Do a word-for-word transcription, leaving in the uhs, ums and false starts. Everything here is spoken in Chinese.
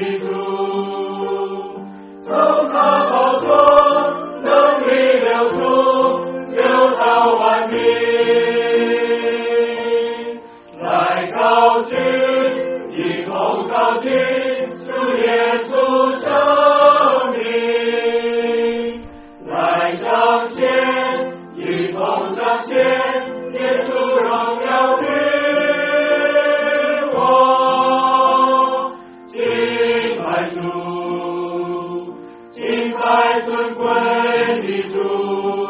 的主，从他宝座能力流出，流到万民，来高举，一同高举主耶稣生命，来彰显，一同彰显耶稣荣耀的我，敬拜主，敬拜尊贵的主。